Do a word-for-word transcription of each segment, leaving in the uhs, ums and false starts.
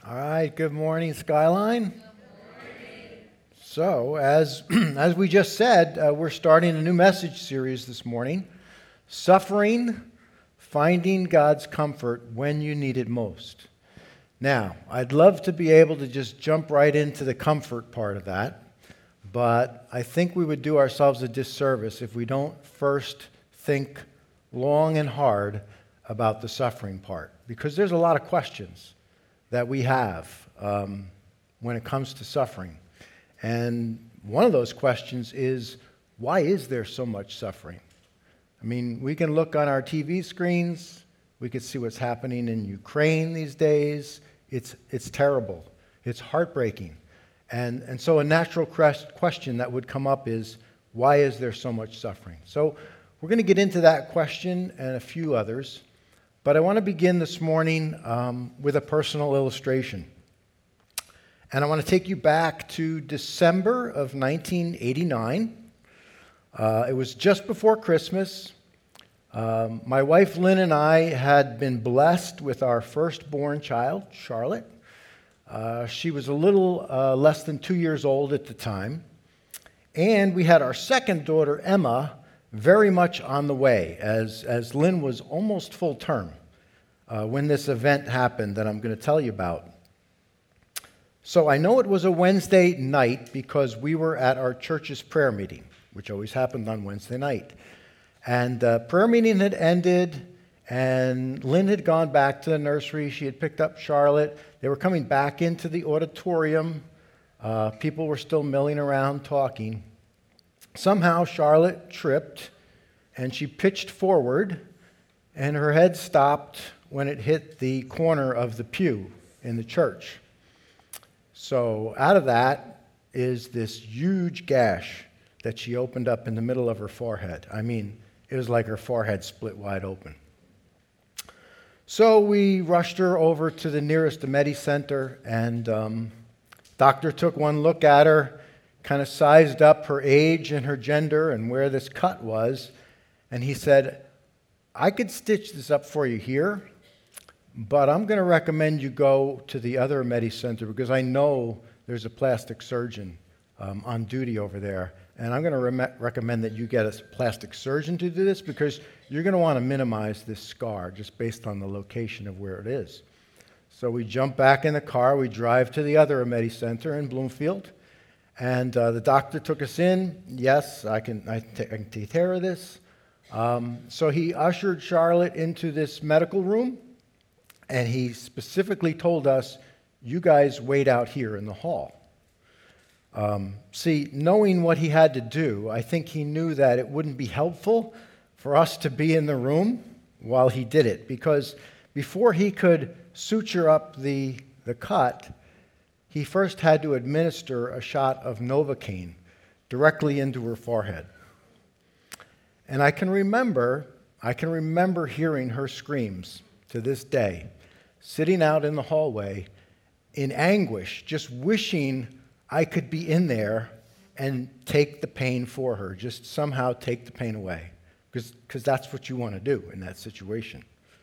All right, good morning, Skyline. Good morning. So, as, as we just said, uh, we're starting a new message series this morning, Suffering, Finding God's Comfort When You Need It Most. Now, I'd love to be able to just jump right into the comfort part of that, but I think we would do ourselves a disservice if we don't first think long and hard about the suffering part, because there's a lot of questions that we have um, when it comes to suffering. And one of those questions is, why is there so much suffering? I mean, we can look on our T V screens, we can see what's happening in Ukraine these days. It's, it's terrible. It's heartbreaking. And, and so a natural question that would come up is, why is there so much suffering? So we're going to get into that question and a few others. But I want to begin this morning um, with a personal illustration. And I want to take you back to December of nineteen eighty-nine. Uh, it was just before Christmas. Um, my wife Lynn and I had been blessed with our firstborn child, Charlotte. Uh, she was a little uh, less than two years old at the time. And we had our second daughter, Emma, very much on the way, as, as Lynn was almost full term uh, when this event happened that I'm going to tell you about. So I know it was a Wednesday night because we were at our church's prayer meeting, which always happened on Wednesday night. And uh, prayer meeting had ended, and Lynn had gone back to the nursery. She had picked up Charlotte. They were coming back into the auditorium. Uh, people were still milling around talking. Somehow Charlotte tripped, and she pitched forward, and her head stopped when it hit the corner of the pew in the church. So out of that is this huge gash that she opened up in the middle of her forehead. I mean, it was like her forehead split wide open. So we rushed her over to the nearest Ameti Center, and um, doctor took one look at her, kind of sized up her age and her gender and where this cut was, and he said, I could stitch this up for you here, but I'm going to recommend you go to the other Ameti Center because I know there's a plastic surgeon um, on duty over there, and I'm going to re- recommend that you get a plastic surgeon to do this because you're going to want to minimize this scar just based on the location of where it is. So we jump back in the car, we drive to the other Ameti Center in Bloomfield, and uh, the doctor took us in. Yes, I can, I, t- I can take care of this. Um, so he ushered Charlotte into this medical room, and he specifically told us, you guys wait out here in the hall. Um, see, knowing what he had to do, I think he knew that it wouldn't be helpful for us to be in the room while he did it, because before he could suture up the, the cut, he first had to administer a shot of Novocaine directly into her forehead. And I can remember, I can remember hearing her screams to this day, sitting out in the hallway in anguish, just wishing I could be in there and take the pain for her, just somehow take the pain away, because that's what you want to do in that situation.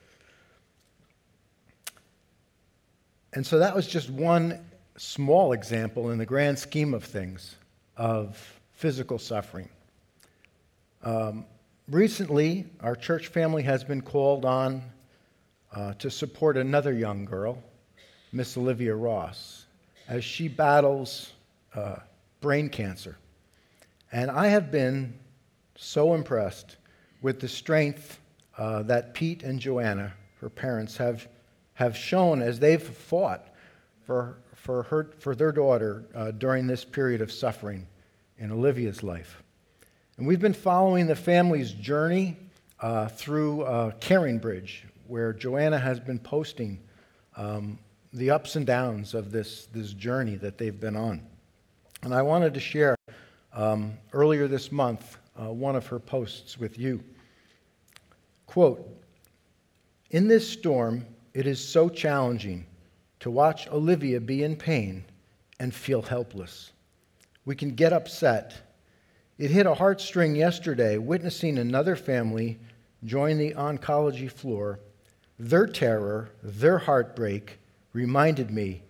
And so that was just one small example in the grand scheme of things of physical suffering. Um, recently, our church family has been called on uh, to support another young girl, Miss Olivia Ross, as she battles uh, brain cancer. And I have been so impressed with the strength uh, that Pete and Joanna, her parents, have have shown as they've fought for for her for their daughter uh, during this period of suffering in Olivia's life. And we've been following the family's journey uh, through uh, Caring Bridge, where Joanna has been posting um, the ups and downs of this, this journey that they've been on. And I wanted to share um, earlier this month uh, one of her posts with you. Quote, in this storm, it is so challenging to watch Olivia be in pain and feel helpless. We can get upset. It hit a heartstring yesterday witnessing another family join the oncology floor. Their terror, their heartbreak reminded me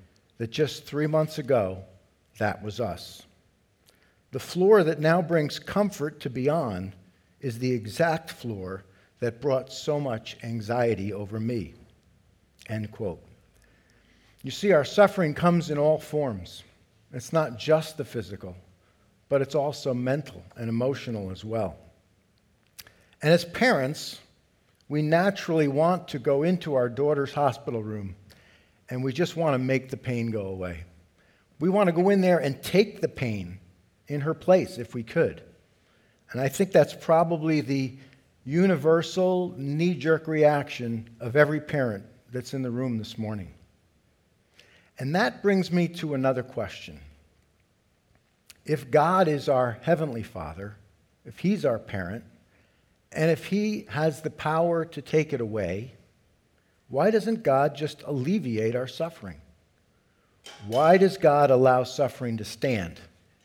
that just three months ago, that was us. The floor that now brings comfort to be on is the exact floor that brought so much anxiety over me. End quote. You see, our suffering comes in all forms. It's not just the physical, but it's also mental and emotional as well. And as parents, we naturally want to go into our daughter's hospital room and we just want to make the pain go away. We want to go in there and take the pain in her place if we could. And I think that's probably the universal knee-jerk reaction of every parent that's in the room this morning. And that brings me to another question. If God is our Heavenly Father, if He's our parent, and if He has the power to take it away, why doesn't God just alleviate our suffering? Why does God allow suffering to stand?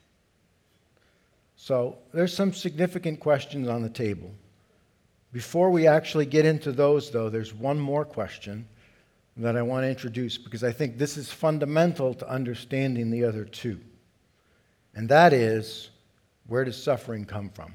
So there's some significant questions on the table. Before we actually get into those, though, there's one more question that I want to introduce because I think this is fundamental to understanding the other two. And that is, where does suffering come from?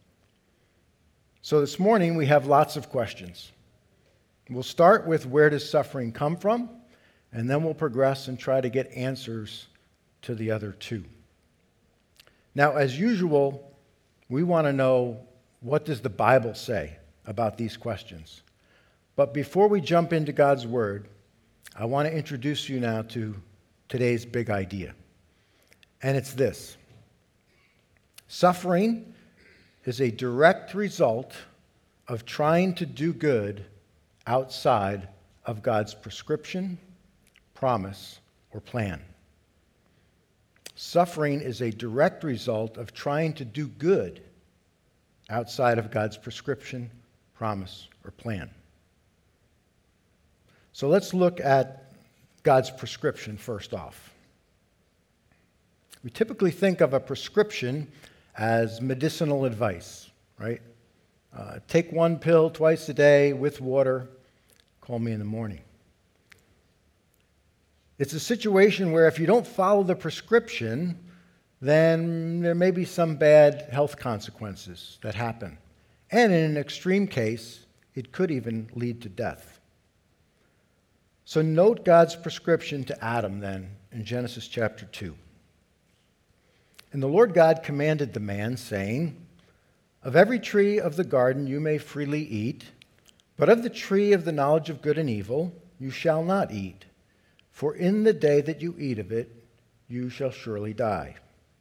So this morning we have lots of questions. We'll start with where does suffering come from, and then we'll progress and try to get answers to the other two. Now, as usual, we want to know, what does the Bible say about these questions? But before we jump into God's Word, I want to introduce you now to today's big idea. And it's this. Suffering is a direct result of trying to do good outside of God's prescription, promise, or plan. Suffering is a direct result of trying to do good outside of God's prescription, promise, or plan. So let's look at God's prescription first off. We typically think of a prescription as medicinal advice, right? Uh, take one pill twice a day with water, call me in the morning. It's a situation where if you don't follow the prescription, then there may be some bad health consequences that happen. And in an extreme case, it could even lead to death. So note God's prescription to Adam then in Genesis chapter two. And the Lord God commanded the man, saying, "Of every tree of the garden you may freely eat, but of the tree of the knowledge of good and evil you shall not eat. For in the day that you eat of it, you shall surely die."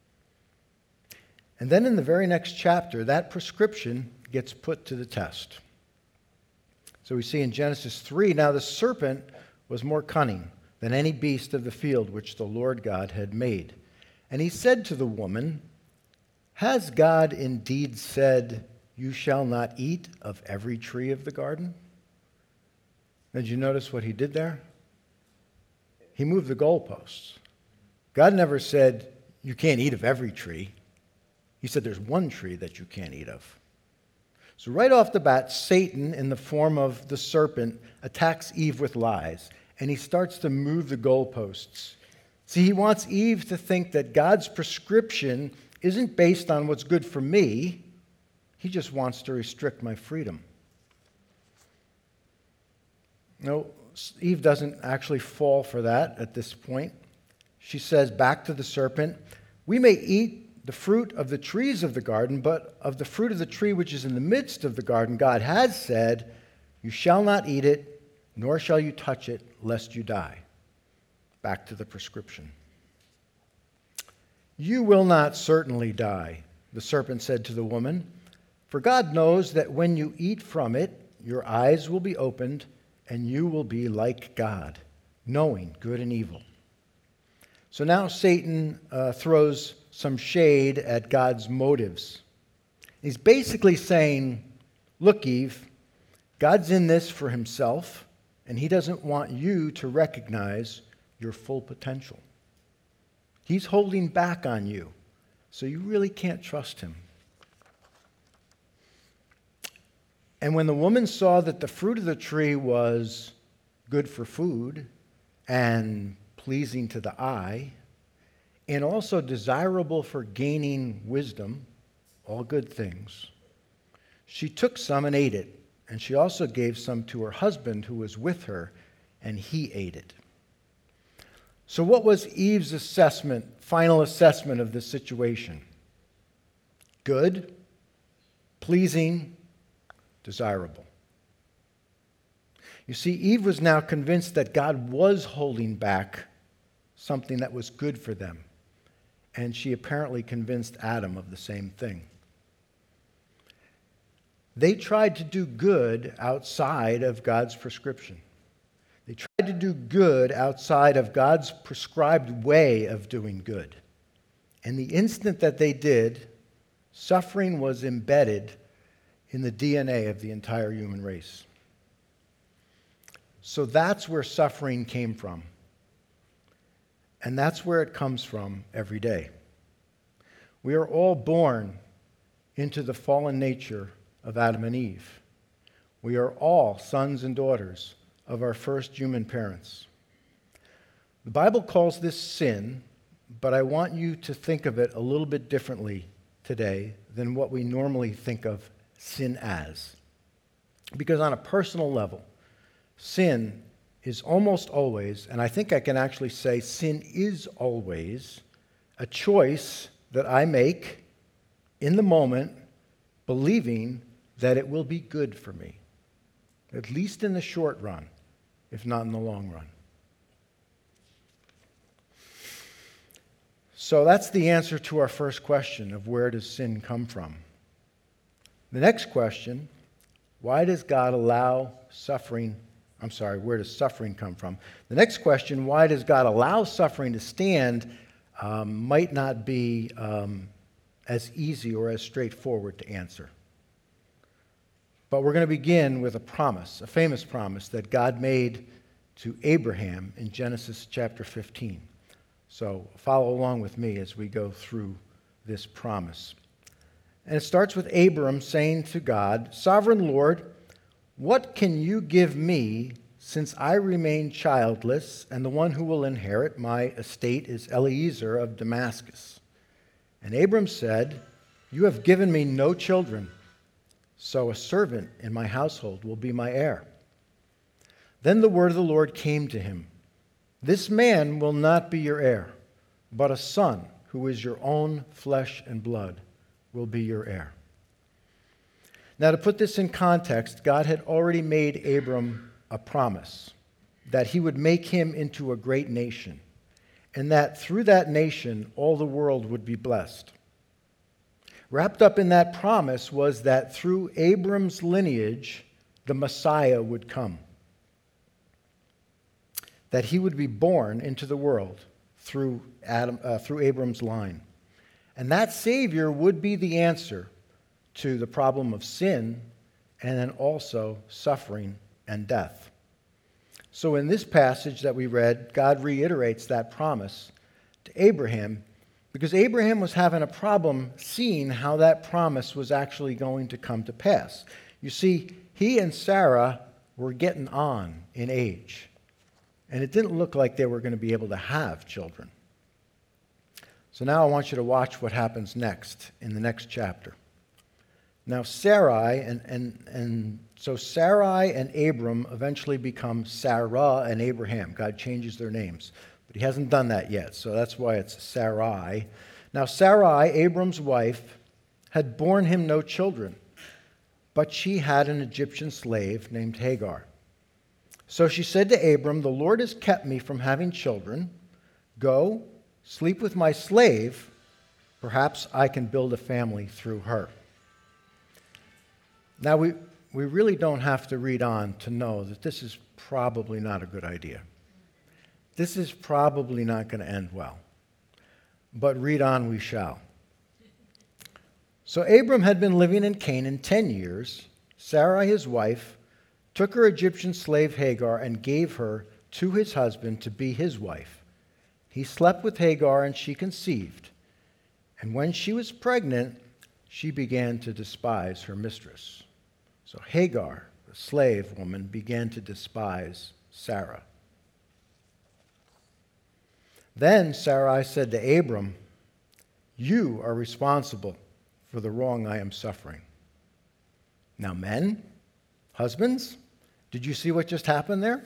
And then in the very next chapter, that prescription gets put to the test. So we see in Genesis three, now the serpent was more cunning than any beast of the field which the Lord God had made. And he said to the woman, "Has God indeed said, 'You shall not eat of every tree of the garden'?" Did you notice what he did there? He moved the goalposts. God never said, "You can't eat of every tree." He said there's one tree that you can't eat of. So right off the bat, Satan, in the form of the serpent, attacks Eve with lies, and he starts to move the goalposts. See, he wants Eve to think that God's prescription isn't based on what's good for me. He just wants to restrict my freedom. No, Eve doesn't actually fall for that at this point. She says back to the serpent, "We may eat the fruit of the trees of the garden, but of the fruit of the tree which is in the midst of the garden, God has said, 'You shall not eat it, nor shall you touch it, lest you die.'" Back to the prescription. "You will not certainly die," the serpent said to the woman, "for God knows that when you eat from it, your eyes will be opened, and you will be like God, knowing good and evil." So now Satan uh, throws some shade at God's motives. He's basically saying, "Look, Eve, God's in this for himself, and he doesn't want you to recognize your full potential. He's holding back on you, so you really can't trust him." And when the woman saw that the fruit of the tree was good for food and pleasing to the eye, and also desirable for gaining wisdom, all good things, she took some and ate it, and she also gave some to her husband who was with her, and he ate it. So what was Eve's assessment, final assessment of this situation? Good, pleasing, desirable. You see, Eve was now convinced that God was holding back something that was good for them, and she apparently convinced Adam of the same thing. They tried to do good outside of God's prescription. They tried to do good outside of God's prescribed way of doing good. And the instant that they did, suffering was embedded in the D N A of the entire human race. So that's where suffering came from. And that's where it comes from every day. We are all born into the fallen nature of Adam and Eve. We are all sons and daughters of our first human parents. The Bible calls this sin, but I want you to think of it a little bit differently today than what we normally think of sin as. Because on a personal level, sin is almost always, and I think I can actually say sin is always, a choice that I make in the moment, believing that it will be good for me, at least in the short run, if not in the long run. So that's the answer to our first question of where does sin come from? The next question, why does God allow suffering? I'm sorry, where does suffering come from? The next question, why does God allow suffering to stand, um, might not be um, as easy or as straightforward to answer. But we're going to begin with a promise, a famous promise that God made to Abraham in Genesis chapter fifteen. So follow along with me as we go through this promise. And it starts with Abram saying to God, "Sovereign Lord, what can you give me since I remain childless, and the one who will inherit my estate is Eliezer of Damascus?" And Abram said, "You have given me no children, so a servant in my household will be my heir." Then the word of the Lord came to him, "This man will not be your heir, but a son who is your own flesh and blood will be your heir." Now, to put this in context, God had already made Abram a promise that he would make him into a great nation, and that through that nation all the world would be blessed. Wrapped up in that promise was that through Abram's lineage, the Messiah would come. That he would be born into the world through Adam, uh, through Abram's line. And that Savior would be the answer to the problem of sin and then also suffering and death. So in this passage that we read, God reiterates that promise to Abraham because Abraham was having a problem seeing how that promise was actually going to come to pass. You see, he and Sarah were getting on in age, and it didn't look like they were going to be able to have children. So now I want you to watch what happens next in the next chapter. Now Sarai, and, and, and so Sarai and Abram eventually become Sarah and Abraham. God changes their names, but he hasn't done that yet, so that's why it's Sarai. Now Sarai, Abram's wife, had borne him no children, but she had an Egyptian slave named Hagar. So she said to Abram, "The Lord has kept me from having children. Go, sleep with my slave. Perhaps I can build a family through her." Now, we, we really don't have to read on to know that this is probably not a good idea. This is probably not going to end well. But read on we shall. So Abram had been living in Canaan ten years. Sarai, his wife, took her Egyptian slave Hagar and gave her to his husband to be his wife. He slept with Hagar and she conceived. And when she was pregnant, she began to despise her mistress. So Hagar, the slave woman, began to despise Sarah. Then Sarai said to Abram, "You are responsible for the wrong I am suffering." Now, men, husbands, did you see what just happened there?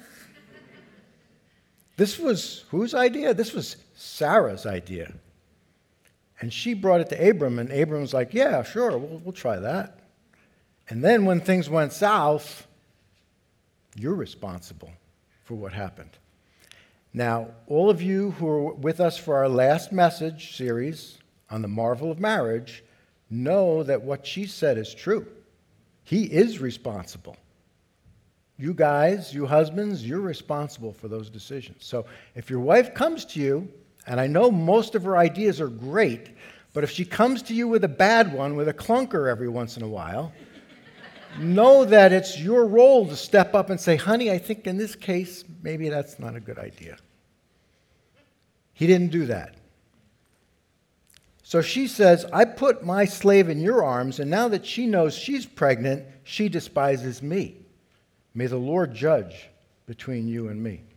This was whose idea? This was Sarah's idea. And she brought it to Abram, and Abram was like, "Yeah, sure, we'll, we'll try that." And then when things went south, you're responsible for what happened. Now, all of you who are with us for our last message series on the marvel of marriage know that what she said is true. He is responsible. You guys, you husbands, you're responsible for those decisions. So if your wife comes to you, and I know most of her ideas are great, but if she comes to you with a bad one, with a clunker every once in a while, know that it's your role to step up and say, "Honey, I think in this case, maybe that's not a good idea." He didn't do that. So she says, "I put my slave in your arms, and now that she knows she's pregnant, she despises me. May the Lord judge between you and me."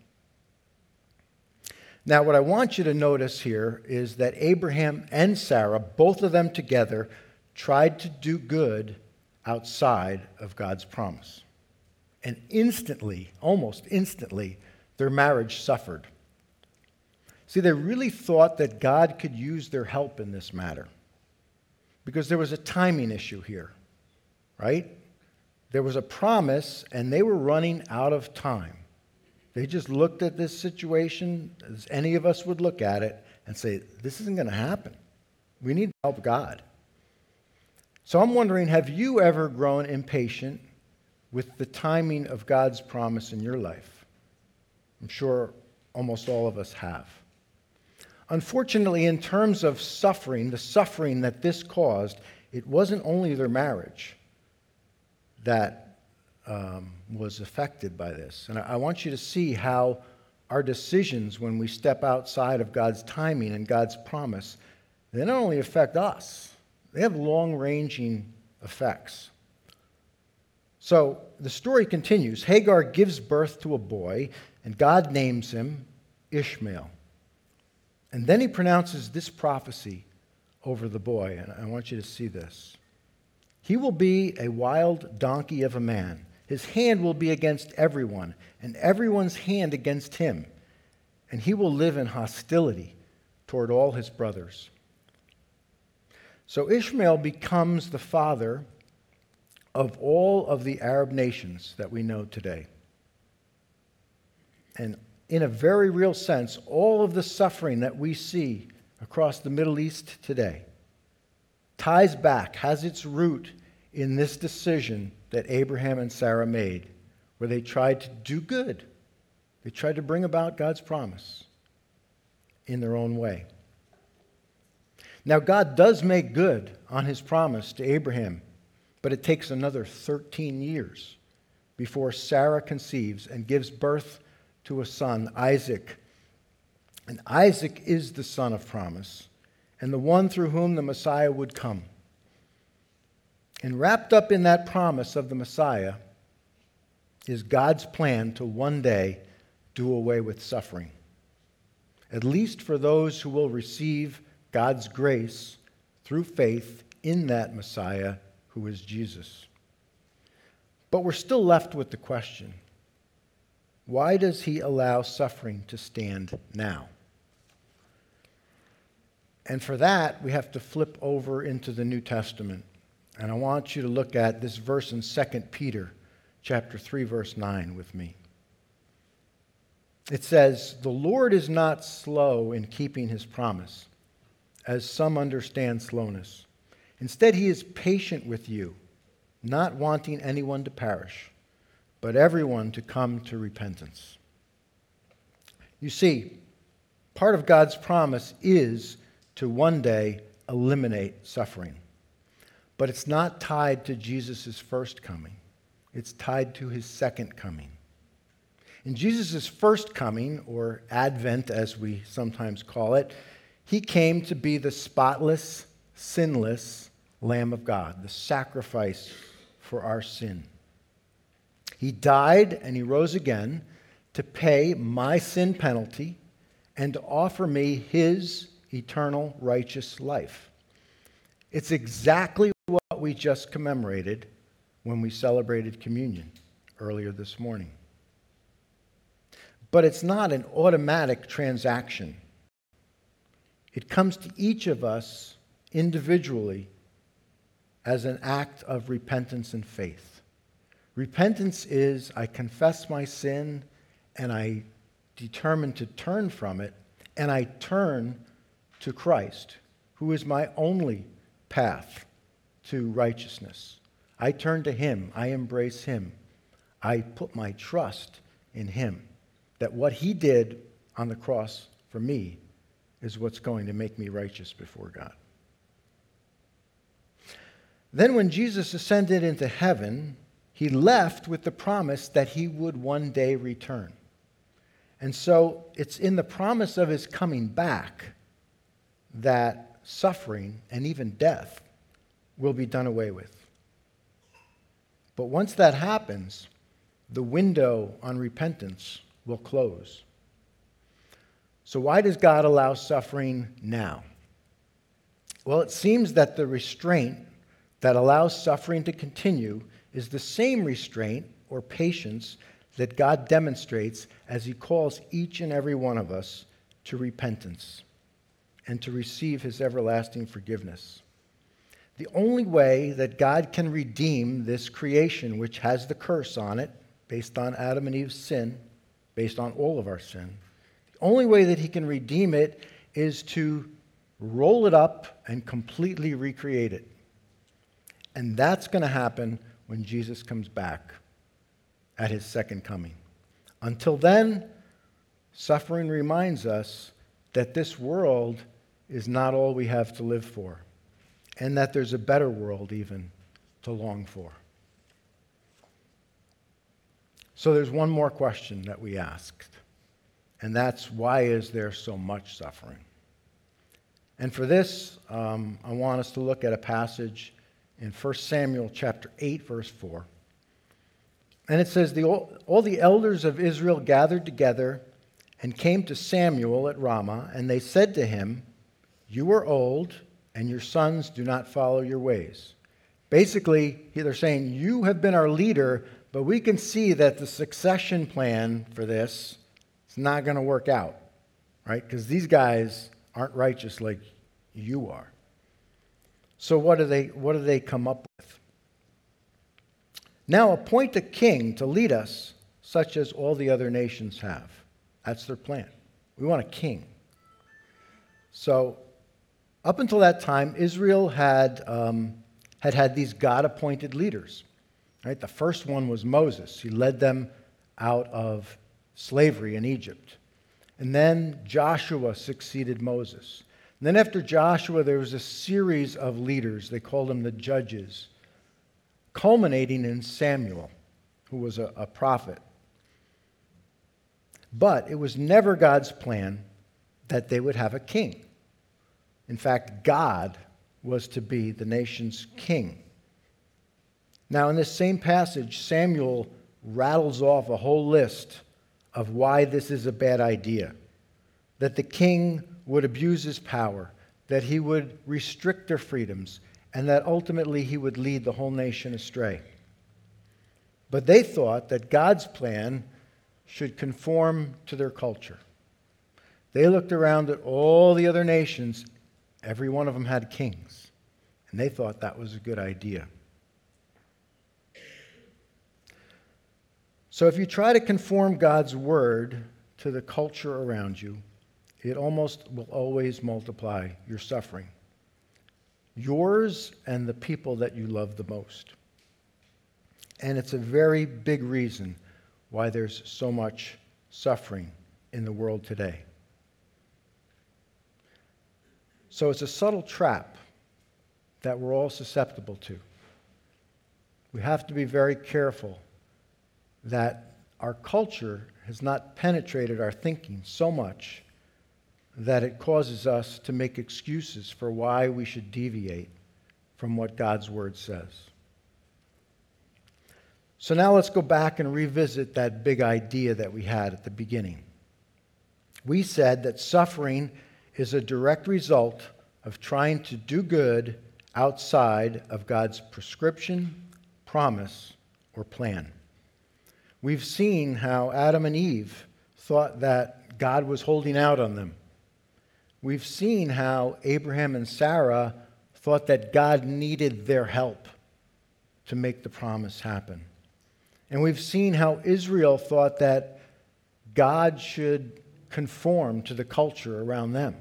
Now, what I want you to notice here is that Abraham and Sarah, both of them together, tried to do good outside of God's promise. And instantly, almost instantly, their marriage suffered. See, they really thought that God could use their help in this matter because there was a timing issue here, right? There was a promise, and they were running out of time. They just looked at this situation as any of us would look at it and say, "This isn't going to happen. We need to help God." So I'm wondering, have you ever grown impatient with the timing of God's promise in your life? I'm sure almost all of us have. Unfortunately, in terms of suffering, the suffering that this caused, it wasn't only their marriage that um, was affected by this. And I, I want you to see how our decisions when we step outside of God's timing and God's promise, they not only affect us, they have long-ranging effects. So the story continues. Hagar gives birth to a boy, and God names him Ishmael. And then he pronounces this prophecy over the boy, and I want you to see this. "He will be a wild donkey of a man. His hand will be against everyone, and everyone's hand against him. And he will live in hostility toward all his brothers." So Ishmael becomes the father of all of the Arab nations that we know today. And in a very real sense, all of the suffering that we see across the Middle East today ties back, has its root in this decision that Abraham and Sarah made, where they tried to do good. They tried to bring about God's promise in their own way. Now, God does make good on his promise to Abraham, but it takes another thirteen years before Sarah conceives and gives birth to a son, Isaac. And Isaac is the son of promise and the one through whom the Messiah would come. And wrapped up in that promise of the Messiah is God's plan to one day do away with suffering, at least for those who will receive God's grace through faith in that Messiah who is Jesus. But we're still left with the question, why does he allow suffering to stand now? And for that, we have to flip over into the New Testament. And I want you to look at this verse in Second Peter chapter three, verse nine with me. It says, "The Lord is not slow in keeping his promise, as some understand slowness. Instead, he is patient with you, not wanting anyone to perish, but everyone to come to repentance." You see, part of God's promise is to one day eliminate suffering. But it's not tied to Jesus' first coming. It's tied to his second coming. In Jesus' first coming, or Advent as we sometimes call it, he came to be the spotless, sinless Lamb of God, the sacrifice for our sin. He died and he rose again to pay my sin penalty and to offer me his eternal righteous life. It's exactly what we just commemorated when we celebrated communion earlier this morning. But it's not an automatic transaction. It comes to each of us individually as an act of repentance and faith. Repentance is I confess my sin and I determine to turn from it, and I turn to Christ, who is my only path to righteousness. I turn to him. I embrace him. I put my trust in him, that what he did on the cross for me is what's going to make me righteous before God. Then when Jesus ascended into heaven, he left with the promise that he would one day return. And so it's in the promise of his coming back that suffering and even death will be done away with. But once that happens, the window on repentance will close. So why does God allow suffering now? Well, it seems that the restraint that allows suffering to continue is the same restraint or patience that God demonstrates as he calls each and every one of us to repentance and to receive his everlasting forgiveness. The only way that God can redeem this creation, which has the curse on it, based on Adam and Eve's sin, based on all of our sin, the only way that he can redeem it is to roll it up and completely recreate it. And that's going to happen when Jesus comes back at his second coming. Until then, suffering reminds us that this world is not all we have to live for, and that there's a better world even to long for. So there's one more question that we asked, and that's, why is there so much suffering? And for this, um, I want us to look at a passage in First Samuel chapter eight, verse four. And it says, the, all the elders of Israel gathered together and came to Samuel at Ramah, and they said to him, "You are old, and your sons do not follow your ways." Basically, they're saying, you have been our leader, but we can see that the succession plan for this is not going to work out, right? Because these guys aren't righteous like you are. So what do they, what do they come up with? Now appoint a king to lead us, such as all the other nations have. That's their plan. We want a king. So up until that time, Israel had um, had, had these God-appointed leaders. Right? The first one was Moses. He led them out of slavery in Egypt. And then Joshua succeeded Moses. And then after Joshua, there was a series of leaders. They called them the judges, culminating in Samuel, who was a, a prophet. But it was never God's plan that they would have a king. In fact, God was to be the nation's king. Now, in this same passage, Samuel rattles off a whole list of why this is a bad idea. That the king would abuse his power, that he would restrict their freedoms, and that ultimately he would lead the whole nation astray. But they thought that God's plan should conform to their culture. They looked around at all the other nations. Every one of them had kings, and they thought that was a good idea. So if you try to conform God's word to the culture around you, it almost will always multiply your suffering. Yours and the people that you love the most. And it's a very big reason why there's so much suffering in the world today. So it's a subtle trap that we're all susceptible to. We have to be very careful that our culture has not penetrated our thinking so much that it causes us to make excuses for why we should deviate from what God's word says. So now let's go back and revisit that big idea that we had at the beginning. We said that suffering is a direct result of trying to do good outside of God's prescription, promise, or plan. We've seen how Adam and Eve thought that God was holding out on them. We've seen how Abraham and Sarah thought that God needed their help to make the promise happen. And we've seen how Israel thought that God should conform to the culture around them.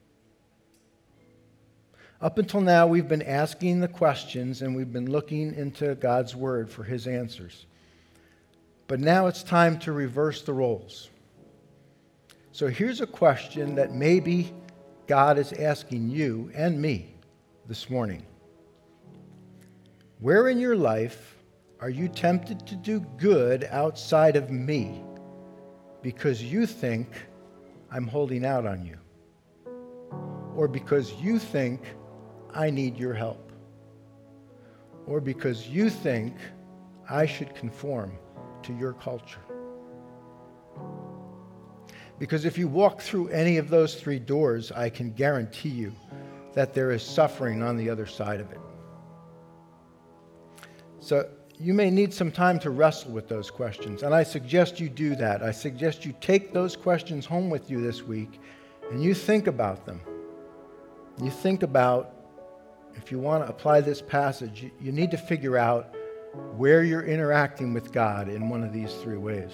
Up until now, we've been asking the questions and we've been looking into God's Word for His answers. But now it's time to reverse the roles. So here's a question that maybe God is asking you and me this morning. Where in your life are you tempted to do good outside of me because you think I'm holding out on you? Or because you think I need your help? Or because you think I should conform to your culture? Because if you walk through any of those three doors, I can guarantee you that there is suffering on the other side of it. So you may need some time to wrestle with those questions, and I suggest you do that. I suggest you take those questions home with you this week, and you think about them. You think about, if you want to apply this passage, you need to figure out where you're interacting with God in one of these three ways.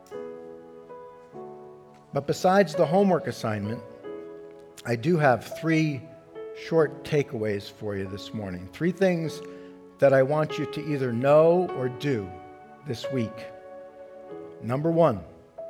But besides the homework assignment, I do have three short takeaways for you this morning. Three things that I want you to either know or do this week. Number one,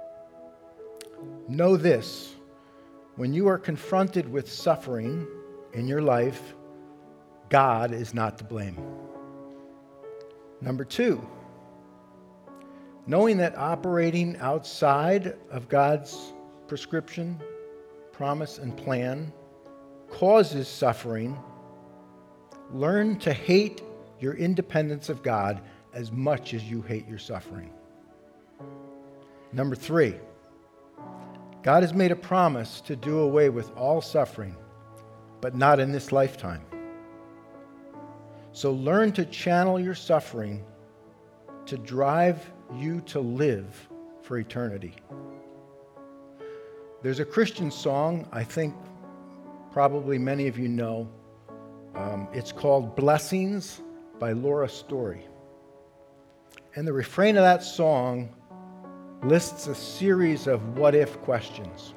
know this: when you are confronted with suffering in your life, God is not to blame. Number two, knowing that operating outside of God's prescription, promise, and plan causes suffering, learn to hate your independence of God as much as you hate your suffering. Number three, God has made a promise to do away with all suffering, but not in this lifetime. So learn to channel your suffering to drive you to live for eternity. There's a Christian song I think probably many of you know. Um, it's called Blessings by Laura Story. And the refrain of that song lists a series of what-if questions.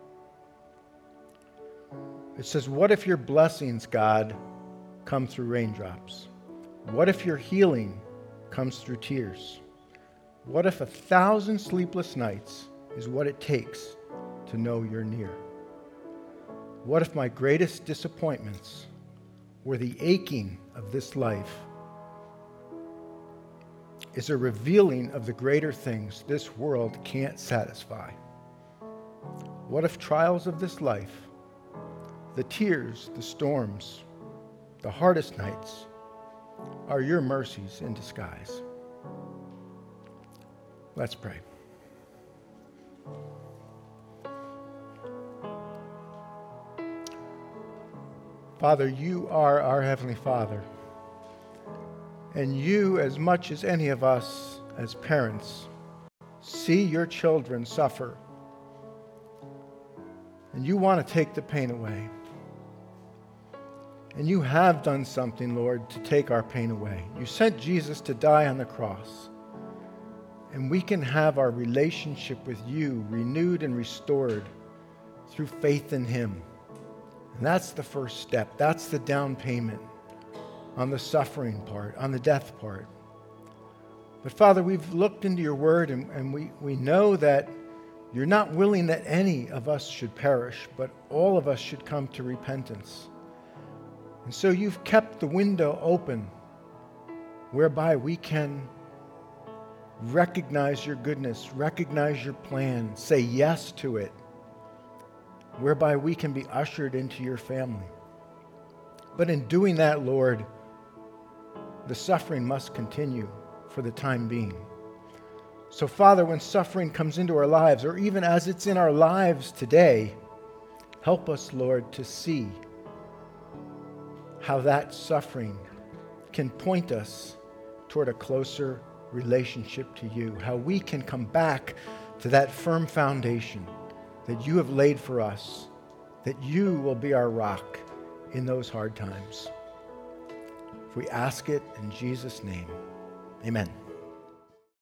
It says, what if your blessings, God, come through raindrops? What if your healing comes through tears? What if a thousand sleepless nights is what it takes to know you're near? What if my greatest disappointments were the aching of this life is a revealing of the greater things this world can't satisfy? What if trials of this life, the tears, the storms, the hardest nights, are your mercies in disguise? Let's pray. Father, you are our Heavenly Father. And you, as much as any of us as parents, see your children suffer. And you want to take the pain away. And you have done something, Lord, to take our pain away. You sent Jesus to die on the cross. And we can have our relationship with you renewed and restored through faith in him. And that's the first step. That's the down payment on the suffering part, on the death part. But Father, we've looked into your word and, and we, we know that you're not willing that any of us should perish, but all of us should come to repentance. And so you've kept the window open whereby we can recognize your goodness, recognize your plan, say yes to it, whereby we can be ushered into your family. But in doing that, Lord, the suffering must continue for the time being. So, Father, when suffering comes into our lives, or even as it's in our lives today, help us, Lord, to see how that suffering can point us toward a closer relationship to you, how we can come back to that firm foundation that you have laid for us, that you will be our rock in those hard times. If we ask it in Jesus' name, amen.